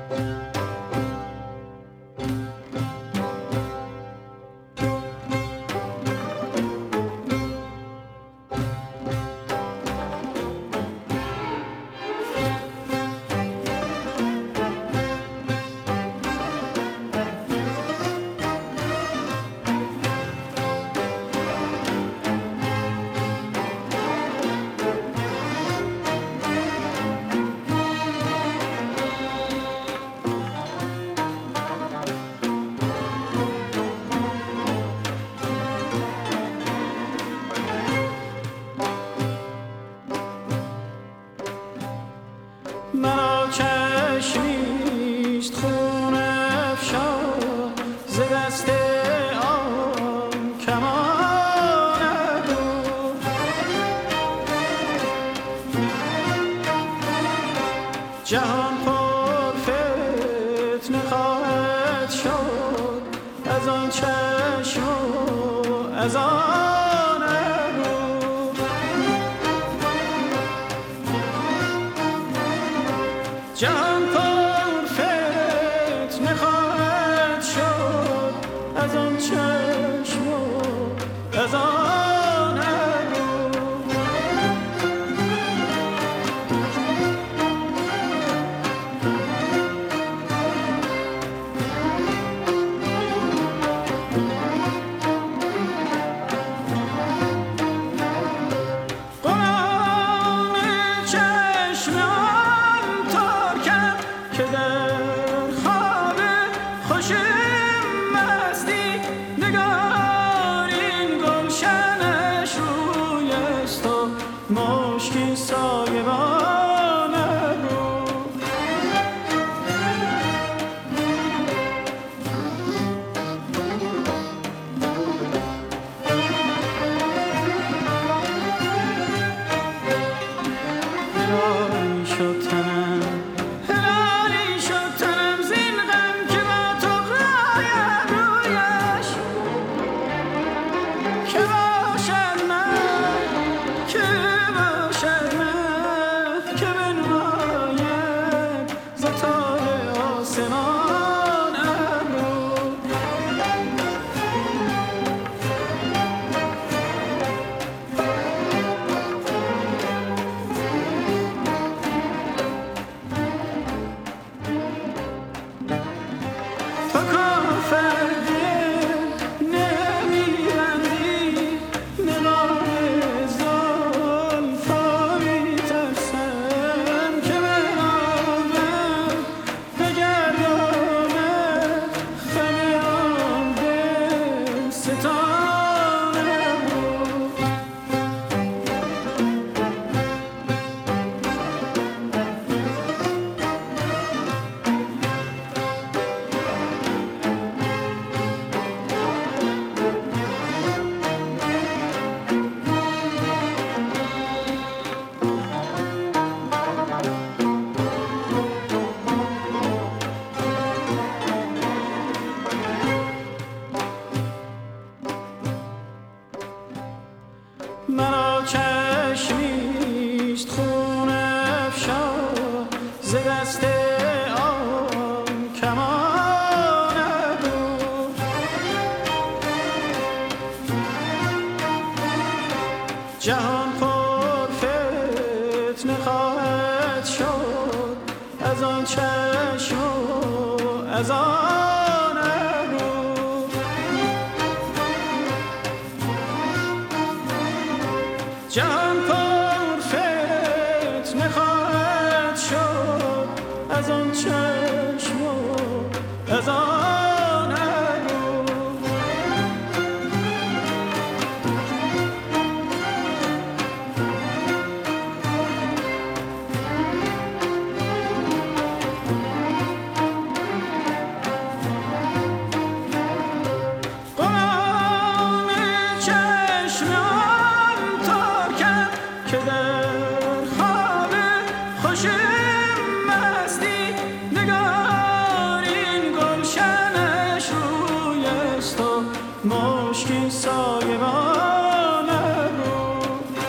مرا چشمیست خون افشا ز دست آن کمان بود. جهان پر فتنه خواهد شد از آن چشم و از آن جهان پر فتنه خواهد شد از آن چشم و از آن ابرو. مشکی سایبان بود. هلالی شد تنم زین غم که با تو غایم رویش که باشد من که مرا چشمیست خون افشا ز دست آن کمان بود. جهان پر فتنه خواهد شد از آن چشم و از آن ابرو. جهان پر فتنه خواهد شد از آن چشم و از آن ابرو. غلام چشمان تا کرد که در خواب خوش مستی نگار این گلشنش روی است و مشکی سایبان بود.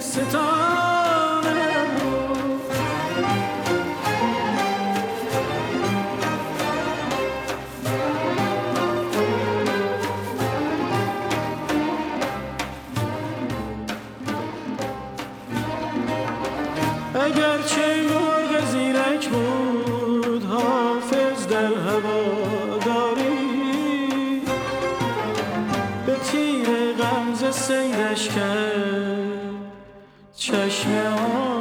ستاره بود. اگرچه مرغ زیرک بود حافظ در هواداری، به تیر غمزه سیرش کرد چشم